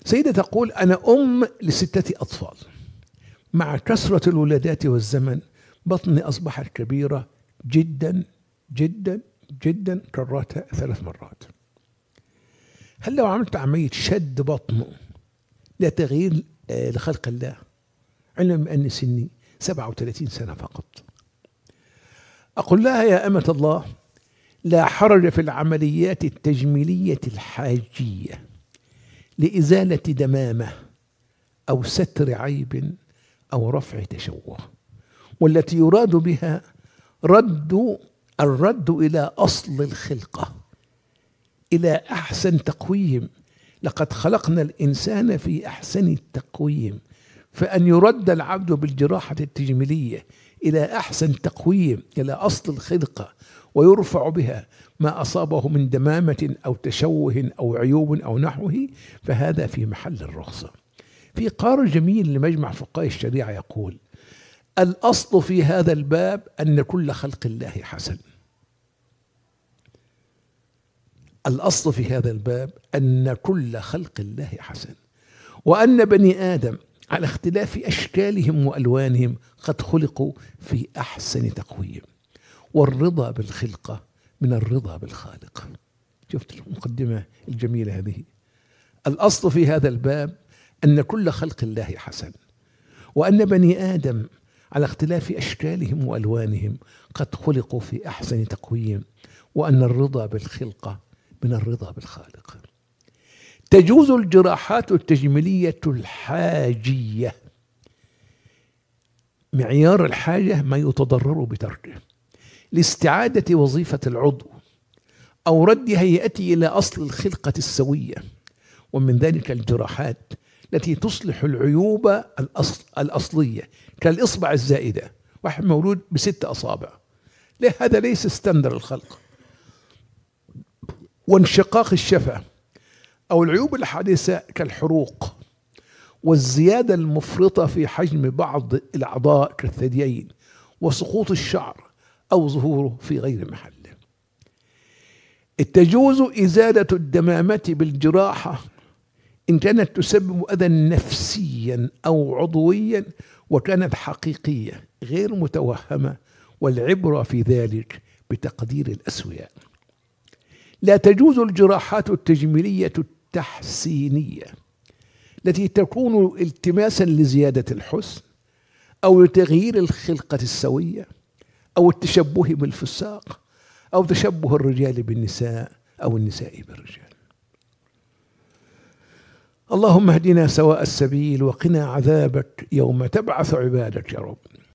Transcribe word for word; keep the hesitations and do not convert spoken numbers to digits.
سيدة تقول: أنا أم لستة أطفال، مع كثرة الولادات والزمن بطني أصبحت كبيرة جدا جدا جدا، كررتها ثلاث مرات. هل لو عملت عملية شد بطن لا تغيير آه لخلق الله، علما أن سني سبعة وثلاثين سنة فقط؟ أقول لها: يا أمة الله، لا حرج في العمليات التجميلية الحاجية لإزالة دمامة أو ستر عيب أو رفع تشوه، والتي يراد بها رد الرد إلى أصل الخلقة، إلى أحسن تقويم. لقد خلقنا الإنسان في أحسن التقويم، فأن يرد العبد بالجراحة التجميلية إلى أحسن تقويم، إلى أصل الخلقة، ويرفع بها ما أصابه من دمامة أو تشوه أو عيوب أو نحوه، فهذا في محل الرخصة. في قرار جميل لمجمع فقهاء الشريعة يقول: الأصل في هذا الباب أن كل خلق الله حسن. الأصل في هذا الباب أن كل خلق الله حسن، وأن بني آدم على اختلاف أشكالهم وألوانهم قد خلقوا في أحسن تقويم، والرضا بالخلقة من الرضا بالخالق. شفت المقدمة الجميلة هذه؟ الأصل في هذا الباب أن كل خلق الله حسن، وأن بني آدم على اختلاف أشكالهم وألوانهم قد خلقوا في أحسن تقويم، وأن الرضا بالخلقة من الرضا بالخالق. تجوز الجراحات التجميلية الحاجية، معيار الحاجة ما يتضرر بتركه، لاستعادة وظيفة العضو أو رد هيئته إلى أصل الخلقة السوية. ومن ذلك الجراحات التي تصلح العيوب الأصل الأصلية، كالإصبع الزائدة، واحد مولود بست أصابع، لا هذا ليس ستاندر الخلق، وانشقاق الشفة، أو العيوب الحادثة كالحروق، والزيادة المفرطة في حجم بعض الأعضاء كالثديين، وسقوط الشعر أو ظهوره في غير محله. تجوز إزالة الدمامة بالجراحة إن كانت تسبب أذى نفسيا أو عضويا، وكانت حقيقية غير متوهمة، والعبرة في ذلك بتقدير الأسوياء. لا تجوز الجراحات التجميلية التحسينية التي تكون التماسا لزيادة الحسن أو لتغيير الخلقة السوية أو التشبه بالفساق أو تشبه الرجال بالنساء أو النساء بالرجال. اللهم اهدنا سواء السبيل، وقنا عذابك يوم تبعث عبادك يا رب.